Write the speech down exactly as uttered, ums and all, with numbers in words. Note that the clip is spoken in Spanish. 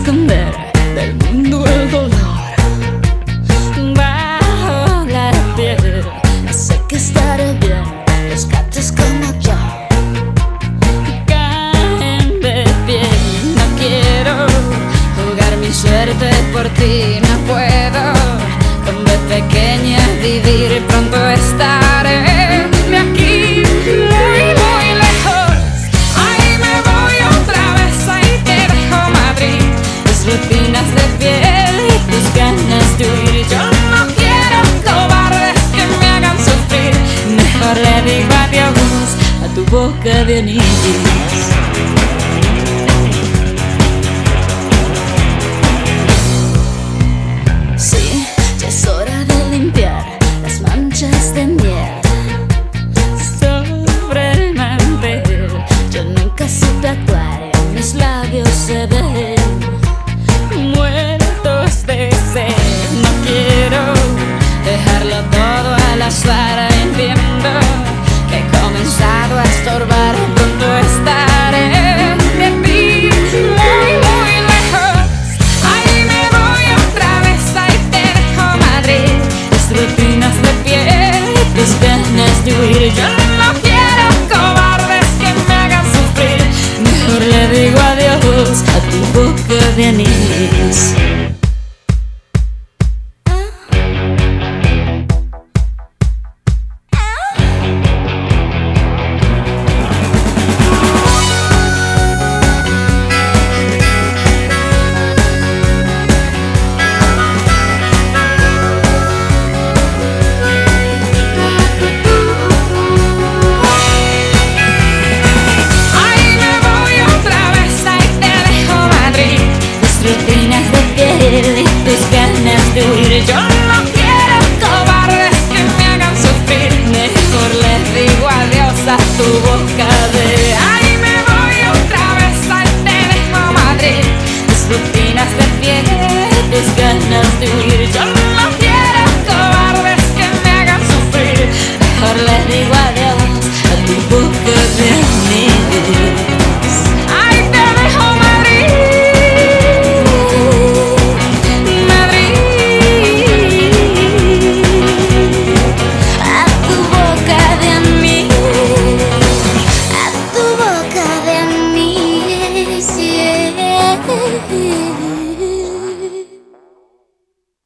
esconder del mundo el dolor. Bajo la piel sé que estaré bien, los gatos como yo caen de pie. No quiero jugar mi suerte por ti, no puedo con de pequeña vivir. Pronto estaré de aquí muy muy lejos. Ahí me voy otra vez, ahí te dejo Madrid. Tus rutinas de piel y tus ganas de huir. Yo no quiero cobardes que me hagan sufrir. Mejor le digo adiós a tu boca de anís. Sí, ya es hora de limpiar las manchas de miel sobre el mantel. Yo nunca supe actuar, en mis labios se ven muertos de sed. No quiero dejarlo todo al azar. Entiendo que he comenzado a estorbar. Pronto estaré de ti muy muy lejos. Ahí me voy otra vez, ahí te dejo Madrid. Tus rutinas de piel, tus ganas de huir. Yo no quiero cobardes que me hagan sufrir. Mejor le digo adiós a tu boca de anís. Tus ganas de huir. Yo no quiero cobardes que me hagan sufrir. Mejor les digo adiós a tu boca de. Ahí me voy otra vez, ahí te dejo Madrid. Tus rutinas de piel, tus ganas de huir. Yo no quiero cobardes que me hagan sufrir. Mejor les digo adiós a tu boca de anís. Ahí te dejo Madrid. Yeah.